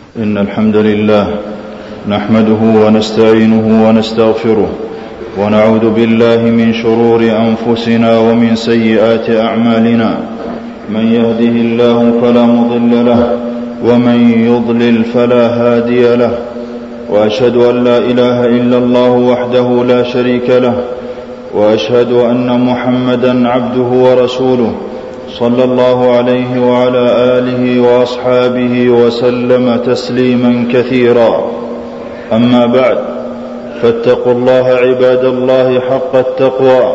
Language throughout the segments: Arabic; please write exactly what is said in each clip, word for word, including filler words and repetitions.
إن الحمد لله نحمده ونستعينه ونستغفره ونعوذ بالله من شرور أنفسنا ومن سيئات أعمالنا. من يهده الله فلا مضل له ومن يضلل فلا هادي له، وأشهد أن لا إله إلا الله وحده لا شريك له، وأشهد أن محمدا عبده ورسوله صلى الله عليه وعلى آله وأصحابه وسلم تسليما كثيرا. أما بعد، فاتقوا الله عباد الله حق التقوى،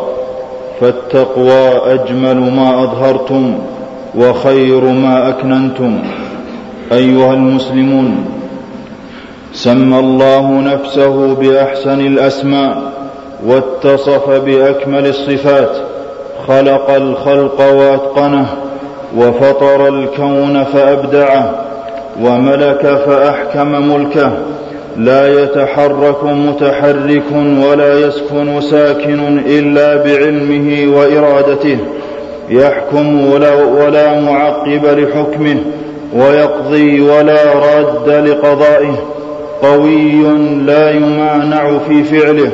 فالتقوى أجمل ما أظهرتم وخير ما أكننتم. أيها المسلمون، سمى الله نفسه بأحسن الأسماء واتصف بأكمل الصفات، خلق الخلق وأتقنه، وفطر الكون فأبدعه، وملك فأحكم ملكه، لا يتحرك متحرك ولا يسكن ساكن إلا بعلمه وإرادته، يحكم ولا معقب لحكمه، ويقضي ولا راد لقضائه، قوي لا يمانع في فعله،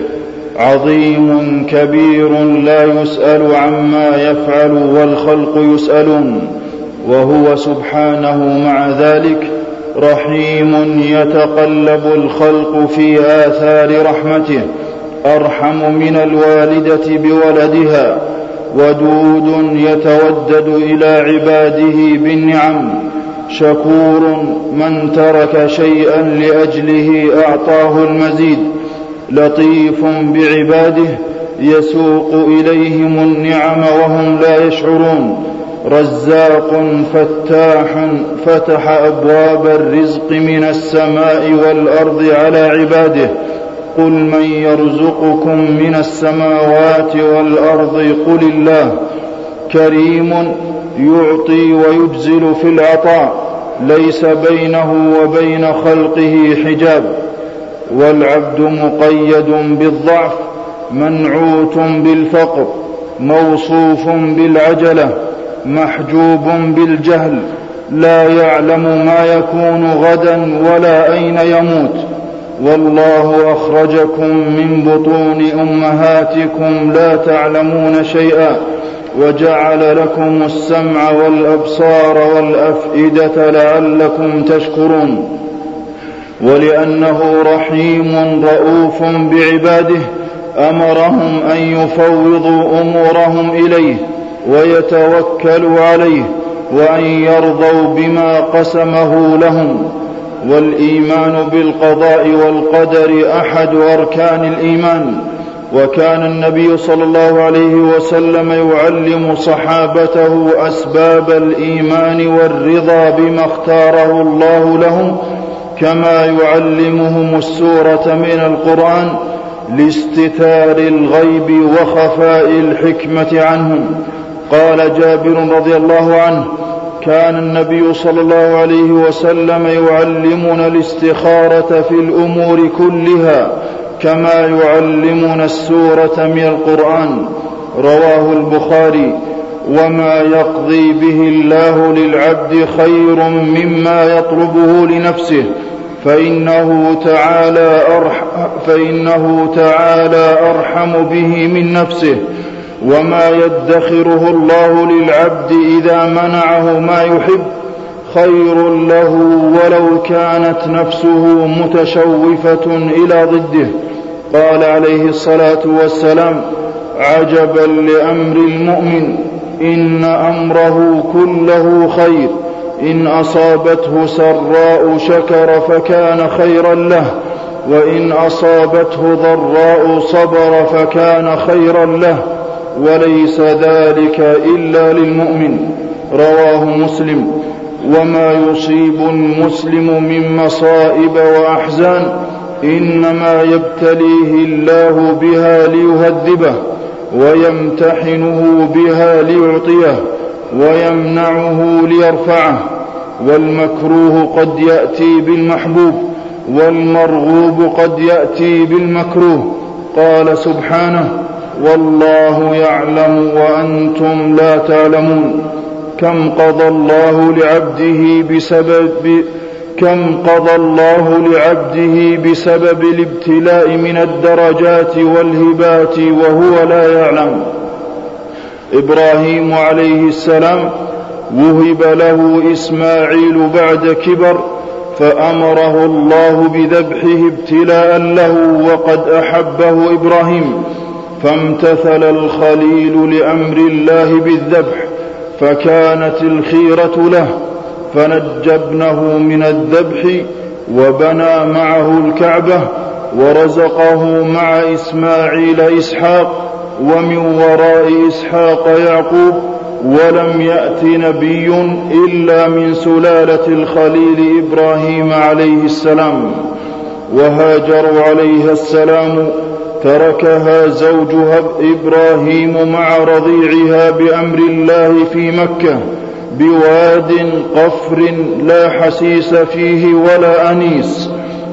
عظيم كبير لا يسأل عما يفعل والخلق يسألون، وهو سبحانه مع ذلك رحيم يتقلب الخلق في آثار رحمته، أرحم من الوالدة بولدها، ودود يتودد إلى عباده بالنعم، شكور من ترك شيئا لأجله أعطاه المزيد، لطيف بعباده يسوق إليهم النعم وهم لا يشعرون، رزاق فتاح فتح أبواب الرزق من السماء والأرض على عباده. قل من يرزقكم من السماوات والأرض قل الله. كريم يعطي ويجزل في العطاء، ليس بينه وبين خلقه حجاب، والعبد مقيد بالضعف، منعوت بالفقر، موصوف بالعجلة، محجوب بالجهل، لا يعلم ما يكون غدا ولا أين يموت. والله أخرجكم من بطون أمهاتكم لا تعلمون شيئا، وجعل لكم السمع والأبصار والأفئدة لعلكم تشكرون. ولأنه رحيم رؤوف بعباده أمرهم أن يفوضوا أمورهم إليه ويتوكلوا عليه، وأن يرضوا بما قسمه لهم. والإيمان بالقضاء والقدر أحد أركان الإيمان، وكان النبي صلى الله عليه وسلم يعلم صحابته أسباب الإيمان والرضا بما اختاره الله لهم، كما يعلمهم السورة من القرآن لاستتار الغيب وخفاء الحكمة عنهم. قال جابر رضي الله عنه: كان النبي صلى الله عليه وسلم يعلمنا الاستخارة في الأمور كلها كما يعلمنا السورة من القرآن. رواه البخاري. وما يقضي به الله للعبد خير مما يطلبه لنفسه، فإنه تعالى أرحم, فإنه تعالى أرحم به من نفسه. وما يدخره الله للعبد إذا منعه ما يحب خير له ولو كانت نفسه متشوفة إلى ضده. قال عليه الصلاة والسلام: عجبا لأمر المؤمن، إن أمره كله خير، إن أصابته سراء شكر فكان خيرا له، وإن أصابته ضراء صبر فكان خيرا له، وليس ذلك إلا للمؤمن. رواه مسلم. وما يصيب المسلم من مصائب وأحزان إنما يبتليه الله بها ليهذبه، ويمتحنه بها ليعطيه، ويمنعه ليرفعه. والمكروه قد يأتي بالمحبوب، والمرغوب قد يأتي بالمكروه. قال سبحانه: والله يعلم وأنتم لا تعلمون. كم قضى الله لعبده بسبب, كم قضى الله لعبده بسبب الابتلاء من الدرجات والهبات وهو لا يعلم. إبراهيم عليه السلام وهب له إسماعيل بعد كبر، فأمره الله بذبحه ابتلاء له، وقد أحبه إبراهيم، فامتثل الخليل لأمر الله بالذبح، فكانت الخيرة له، فنجى ابنه من الذبح وبنى معه الكعبة، ورزقه مع إسماعيل إسحاق، ومن وراء إسحاق يعقوب، ولم يأت نبي إلا من سلالة الخليل إبراهيم عليه السلام. وهاجر عليه السلام تركها زوجها إبراهيم مع رضيعها بأمر الله في مكة بواد قفر لا حسيس فيه ولا أنيس،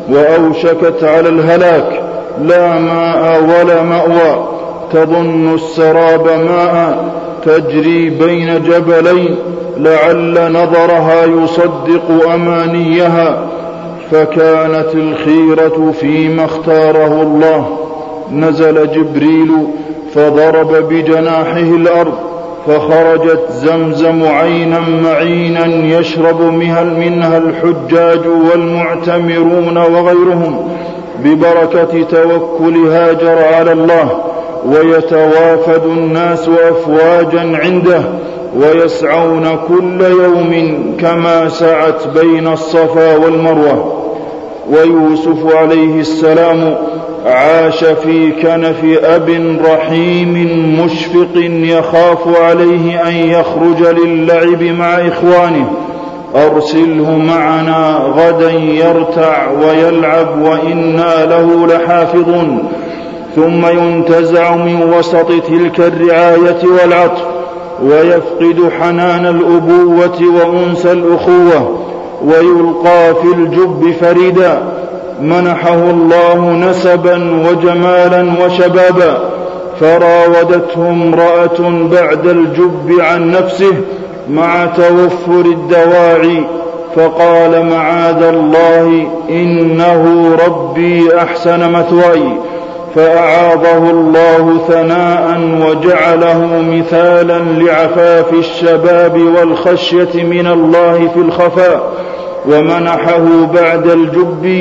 وأوشكت على الهلاك، لا ماء ولا مأوى، تظن السراب ماء تجري بين جبلين، لعل نظرها يصدق أمانيها، فكانت الخيرة فيما اختاره الله. نزل جبريل فضرب بجناحه الأرض، فخرجت زمزم عينا معينا يشرب منها الحجاج والمعتمرون وغيرهم، ببركة توكل هاجر على الله. ويتوافد الناس أفواجا عنده، ويسعون كل يوم كما سعت بين الصفا والمروة. ويوسف عليه السلام عاش في كنف أب رحيم مشفق يخاف عليه أن يخرج للعب مع إخوانه، أرسله معنا غدا يرتع ويلعب وإنا له لحافظون. ثم ينتزع من وسط تلك الرعاية والعطف، ويفقد حنان الأبوة وأنس الأخوة، ويلقى في الجب فريدا. منحه الله نسبا وجمالا وشبابا، فراودته امرأة بعد الجب عن نفسه مع توفر الدواعي، فقال معاذ الله إنه ربي أحسن مثواي، فأعاضه الله ثناء وجعله مثالا لعفاف الشباب والخشية من الله في الخفاء. ومنحه بعد الجب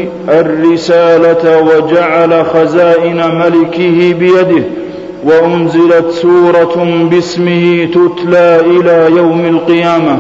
الرسالة وجعل خزائن ملكه بيده، وأنزلت سورة باسمه تتلى إلى يوم القيامة.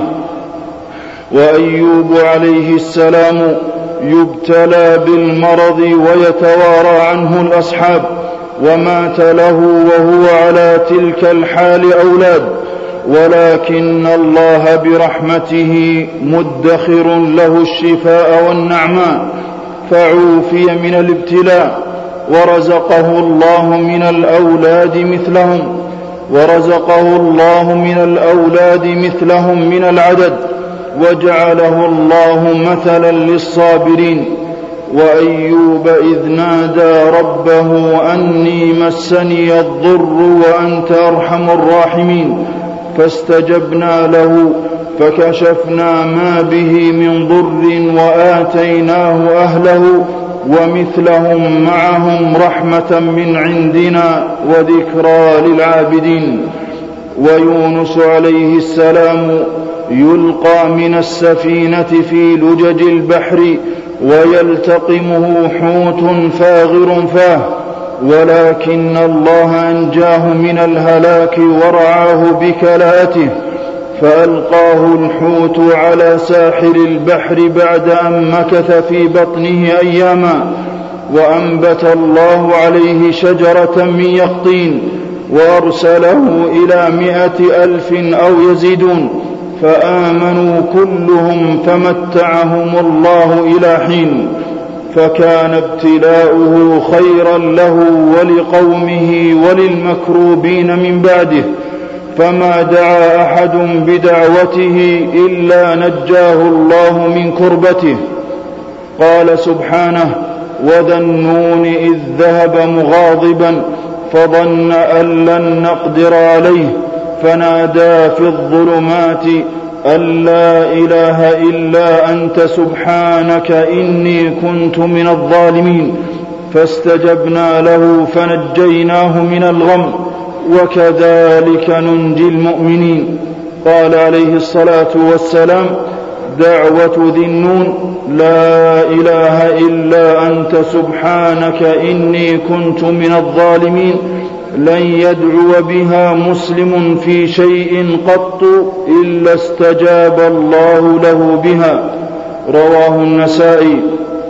وأيوب عليه السلام يبتلى بالمرض ويتوارى عنه الأصحاب، ومات له وهو على تلك الحال أولاد، ولكن الله برحمته مدخر له الشفاء والنعماء، فعوفي من الابتلاء، ورزقه الله من الأولاد مثلهم ورزقه الله من الأولاد مثلهم من العدد، وجعله الله مثلا للصابرين. وأيوب إذ نادى ربه أني مسني الضر وأنت أرحم الراحمين، فاستجبنا له فكشفنا ما به من ضر وآتيناه أهله ومثلهم معهم رحمة من عندنا وذكرى للعابدين. ويونس عليه السلام يلقى من السفينة في لجج البحر ويلتقمه حوت فاغر فاه، ولكن الله أنجاه من الهلاك ورعاه بكلاءته، فألقاه الحوت على ساحل البحر بعد أن مكث في بطنه أياما، وأنبت الله عليه شجرة من يقطين، وأرسله إلى مائة ألف أو يزيدون، فآمنوا كلهم فمتعهم الله إلى حين. فكان ابتلاؤه خيرا له ولقومه وللمكروبين من بعده، فما دعا أحد بدعوته إلا نجاه الله من كربته. قال سبحانه: وذا النون إذ ذهب مغاضبا فظن أن لن نقدر عليه فنادى في الظلمات أن لا إله إلا أنت سبحانك إني كنت من الظالمين، فاستجبنا له فنجيناه من الغم وكذلك ننجي المؤمنين. قال عليه الصلاة والسلام: دعوة ذي النون: لا إله إلا أنت سبحانك إني كنت من الظالمين، لن يدعو بها مسلم في شيء قط إلا استجاب الله له بها. رواه النسائي.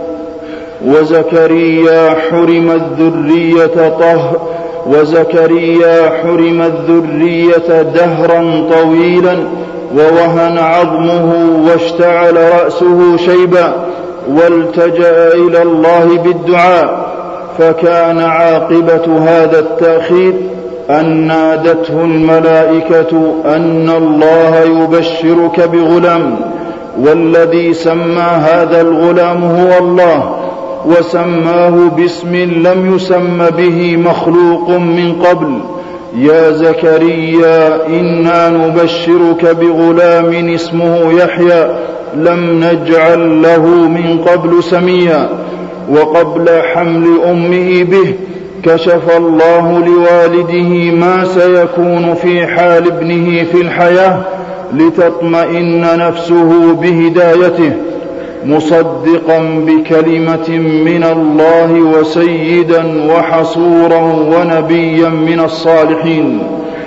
وزكريا حرم الذرية طه وزكريا حرم الذرية دهرا طويلا، ووهن عظمه واشتعل رأسه شيبا، والتجأ إلى الله بالدعاء، فكان عاقبة هذا التأخير أن نادته الملائكة أن الله يبشرك بغلام، والذي سمى هذا الغلام هو الله، وسماه باسم لم يسم به مخلوق من قبل: يا زكريا إنا نبشرك بغلام اسمه يحيى لم نجعل له من قبل سميا. وقبل حمل أمه به كشف الله لوالده ما سيكون في حال ابنه في الحياة لتطمئن نفسه بهدايته، مصدقا بكلمة من الله وسيدا وحصورا ونبيا من الصالحين.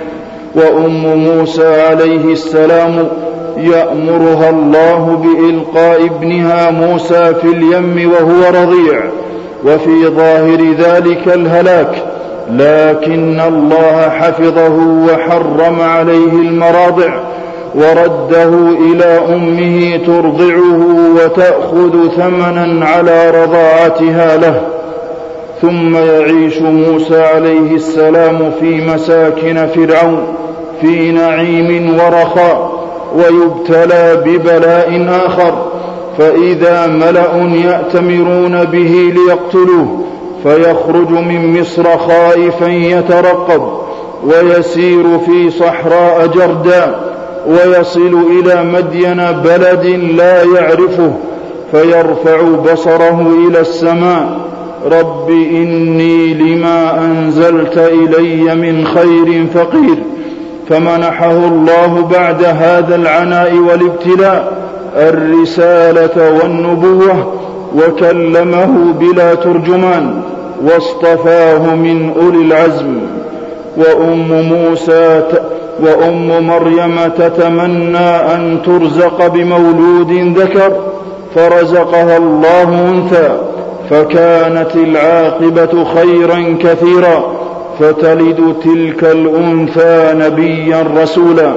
وأم موسى عليه السلام يأمرها الله بإلقاء ابنها موسى في اليم وهو رضيع، وفي ظاهر ذلك الهلاك، لكن الله حفظه وحرم عليه المراضع، ورده إلى أمه ترضعه وتأخذ ثمنا على رضاعتها له. ثم يعيش موسى عليه السلام في مساكن فرعون في نعيم ورخاء، ويبتلى ببلاء آخر، فإذا ملأ يأتمرون به ليقتلوه فيخرج من مصر خائفا يترقب، ويسير في صحراء جرداء، ويصل إلى مدين بلد لا يعرفه، فيرفع بصره إلى السماء: رب إني لما أنزلت إلي من خير فقير. فمنحه الله بعد هذا العناء والابتلاء الرسالة والنبوة، وكلمه بلا ترجمان، واصطفاه من أولي العزم. وأم موسى وأم مريم تتمنى أن ترزق بمولود ذكر، فرزقها الله أنثى، فكانت العاقبة خيرا كثيرا، فتلد تلك الأنثى نبيا رسولا.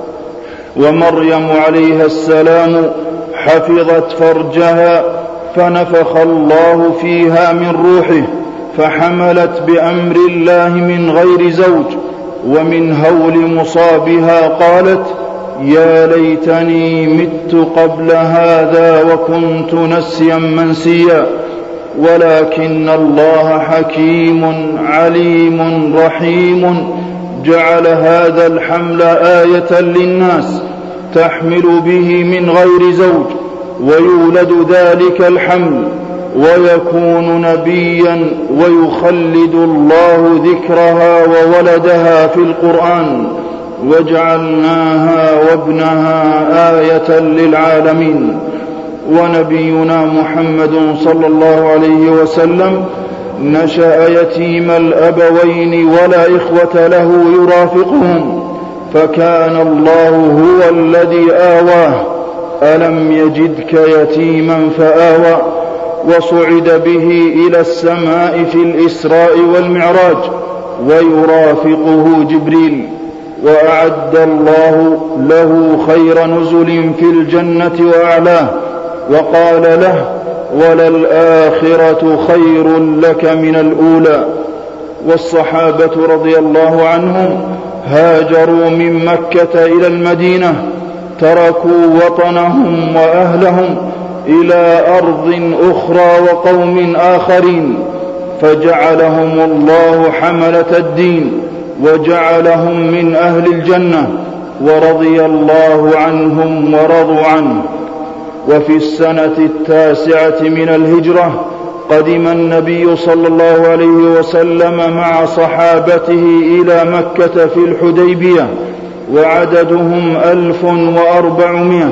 ومريم عليها السلام حفظت فرجها، فنفخ الله فيها من روحه، فحملت بأمر الله من غير زوج. ومن هول مصابها قالت: يا ليتني مت قبل هذا وكنت نسيا منسيا. ولكن الله حكيم عليم رحيم، جعل هذا الحمل آية للناس تحمل به من غير زوج، ويولد ذلك الحمل ويكون نبيا، ويخلد الله ذكرها وولدها في القرآن: وجعلناها وابنها آية للعالمين. ونبينا محمد صلى الله عليه وسلم نشأ يتيم الأبوين ولا إخوة له يرافقهم، فكان الله هو الذي آواه: ألم يجدك يتيما فآوى. وصعد به إلى السماء في الإسراء والمعراج، ويرافقه جبريل، وأعد الله له خير نزل في الجنة وأعلاه، وقال له: وللآخرة خير لك من الأولى. والصحابة رضي الله عنهم هاجروا من مكة إلى المدينة، تركوا وطنهم وأهلهم إلى أرض أخرى وقوم آخرين، فجعلهم الله حملة الدين، وجعلهم من أهل الجنة، ورضي الله عنهم ورضوا عنه. وفي السنة التاسعة من الهجرة قدم النبي صلى الله عليه وسلم مع صحابته إلى مكة في الحديبية، وعددهم ألف وأربعمائة،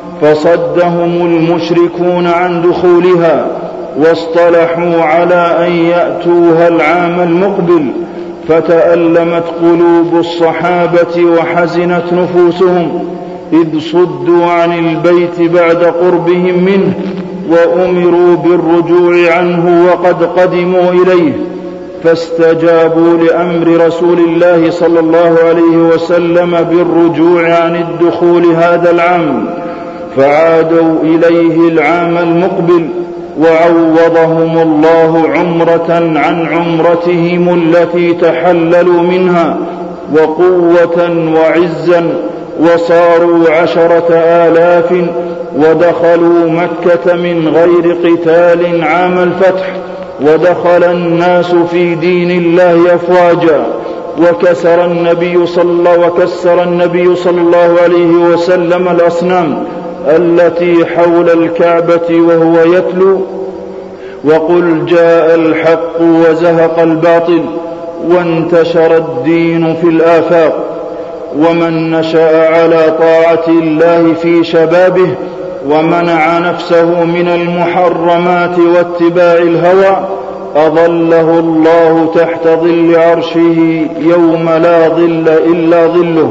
فصدهم المشركون عن دخولها، واصطلحوا على أن يأتوها العام المقبل، فتألمت قلوب الصحابة وحزنت نفوسهم إذ صدوا عن البيت بعد قربهم منه، وأمروا بالرجوع عنه وقد قدموا إليه، فاستجابوا لأمر رسول الله صلى الله عليه وسلم بالرجوع عن الدخول هذا العام، فعادوا إليه العام المقبل، وعوضهم الله عمرة عن عمرتهم التي تحللوا منها، وقوة وعزا، وصاروا عشرة آلاف، ودخلوا مكة من غير قتال عام الفتح، ودخل الناس في دين الله أفواجا، وكسر النبي صلى الله وكسر النبي صلى الله عليه وسلم الأصنام التي حول الكعبة وهو يتلو: وقل جاء الحق وزهق الباطل وانتشر الدين في الآفاق. ومن نشأ على طاعة الله في شبابه ومنع نفسه من المحرمات واتباع الهوى أظله الله تحت ظل عرشه يوم لا ظل إلا ظله.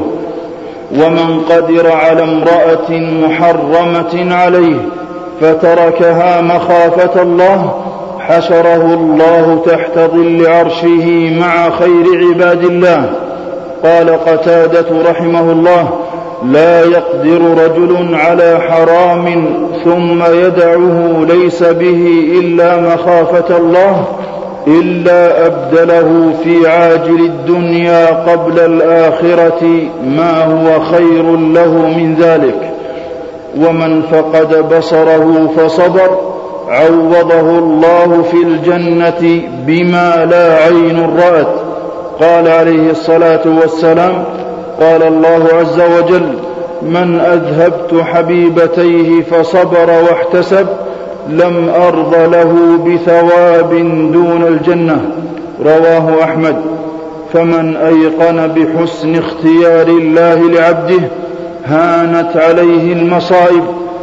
ومن قدر على امرأة محرمة عليه فتركها مخافة الله حشره الله تحت ظل عرشه مع خير عباد الله. قال قتادة رحمه الله: لا يقدر رجل على حرام ثم يدعه ليس به إلا مخافة الله إلا أبدله في عاجل الدنيا قبل الآخرة ما هو خير له من ذلك. ومن فقد بصره فصبر عوضه الله في الجنة بما لا عين رأت. قال عليه الصلاة والسلام: قال الله عز وجل: من أذهبت حبيبتيه فصبر واحتسب لم أرض له بثواب دون الجنة. رواه أحمد. فمن أيقن بحسن اختيار الله لعبده هانت عليه المصائب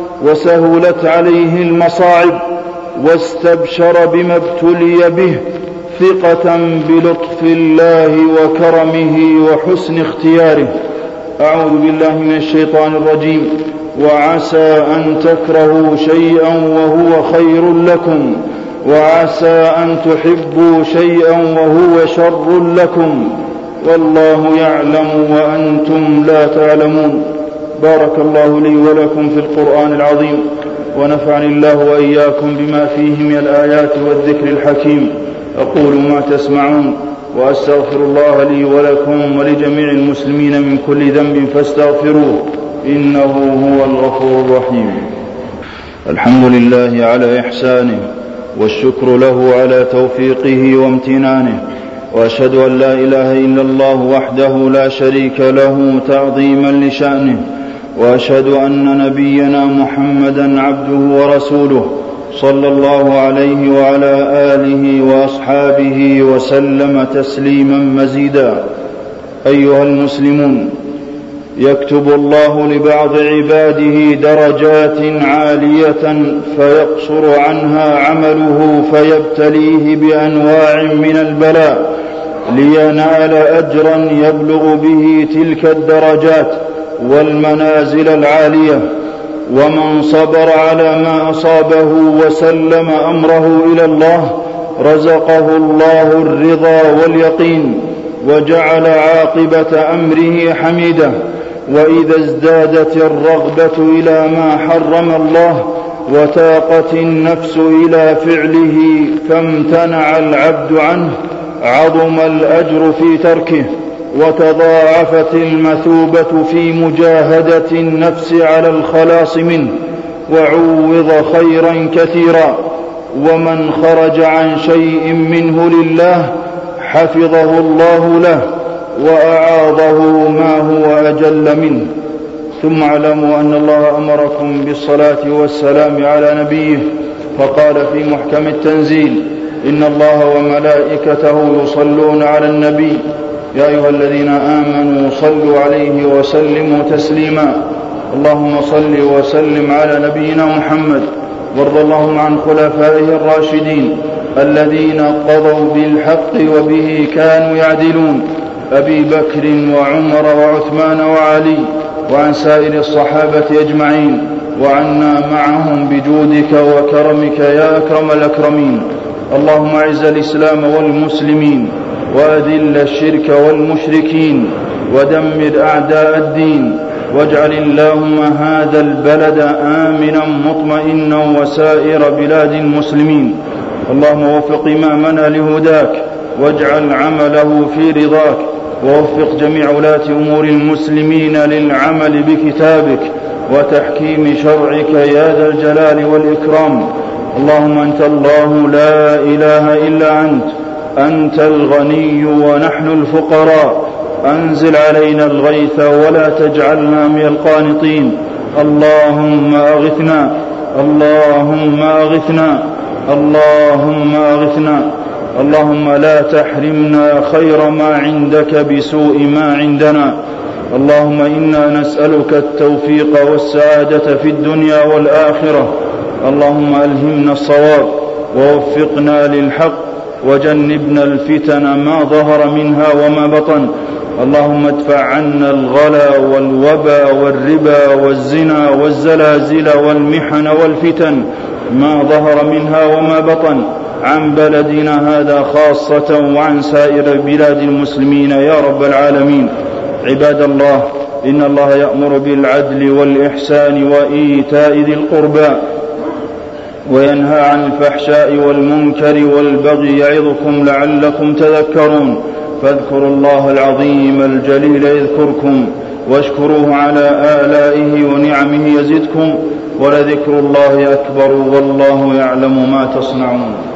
وسهلت عليه المصاعب، واستبشر بما ابتلي به ثقة بلطف الله وكرمه وحسن اختياره. أعوذ بالله من الشيطان الرجيم. وعسى أن تكرهوا شيئا وهو خير لكم، وعسى أن تحبوا شيئا وهو شر لكم، والله يعلم وأنتم لا تعلمون. بارك الله لي ولكم في القرآن العظيم، ونفعني الله وإياكم بما فيه من الآيات والذكر الحكيم. أقول ما تسمعون، وأستغفر الله لي ولكم ولجميع المسلمين من كل ذنب فاستغفروه إنه هو الغفور الرحيم. الحمد لله على إحسانه، والشكر له على توفيقه وامتنانه، وأشهد أن لا إله إلا الله وحده لا شريك له تعظيما لشأنه، وأشهد أن نبينا محمدا عبده ورسوله صلى الله عليه وعلى آله وأصحابه وسلم تسليما مزيدا. أيها المسلمون، يكتب الله لبعض عباده درجات عالية فيقصر عنها عمله فيبتليه بأنواع من البلاء لينال أجرا يبلغ به تلك الدرجات والمنازل العالية. ومن صبر على ما أصابه وسلم أمره إلى الله رزقه الله الرضا واليقين، وجعل عاقبة أمره حميدة. وإذا ازدادت الرغبة إلى ما حرم الله وتاقت النفس إلى فعله فامتنع العبد عنه عظم الأجر في تركه، وتضاعفت المثوبة في مجاهدة النفس على الخلاص منه، وعوض خيرا كثيرا. ومن خرج عن شيء منه لله حفظه الله له، وأعاضه ما هو أجل منه. ثم اعلموا أن الله أمركم بالصلاة والسلام على نبيه، فقال في محكم التنزيل: إن الله وملائكته يصلون على النبي يا أيها الذين آمنوا صلوا عليه وسلموا تسليما. اللهم صل وسلم على نبينا محمد، وارض اللهم عن خلفائه الراشدين الذين قضوا بالحق وبه كانوا يعدلون، أبي بكر وعمر وعثمان وعلي، وعن سائر الصحابة أجمعين، وعنا معهم بجودك وكرمك يا أكرم الأكرمين. اللهم أعز الإسلام والمسلمين، وأذل الشرك والمشركين، ودمر أعداء الدين، واجعل اللهم هذا البلد آمنا مطمئنا وسائر بلاد المسلمين. اللهم وفق إمامنا لهداك، واجعل عمله في رضاك، ووفق جميع ولاة أمور المسلمين للعمل بكتابك وتحكيم شرعك يا ذا الجلال والإكرام. اللهم أنت الله لا إله إلا أنت، أنت الغني ونحن الفقراء، أنزل علينا الغيث ولا تجعلنا من القانطين. اللهم أغثنا، اللهم أغثنا، اللهم أغثنا. اللهم لا تحرمنا خير ما عندك بسوء ما عندنا. اللهم إنا نسألك التوفيق والسعادة في الدنيا والآخرة. اللهم ألهمنا الصواب، ووفقنا للحق، وجنبنا الفتن ما ظهر منها وما بطن. اللهم ادفع عنا الغلا والوبا والربا والزنا والزلازل والمحن والفتن ما ظهر منها وما بطن عن بلدنا هذا خاصة وعن سائر بلاد المسلمين يا رب العالمين. عباد الله، إن الله يأمر بالعدل والإحسان وإيتاء ذي القربى، وينهى عن الفحشاء والمنكر والبغي، يعظكم لعلكم تذكرون. فاذكروا الله العظيم الجليل يذكركم، واشكروه على آلائه ونعمه يزدكم، ولذكر الله أكبر، والله يعلم ما تصنعون.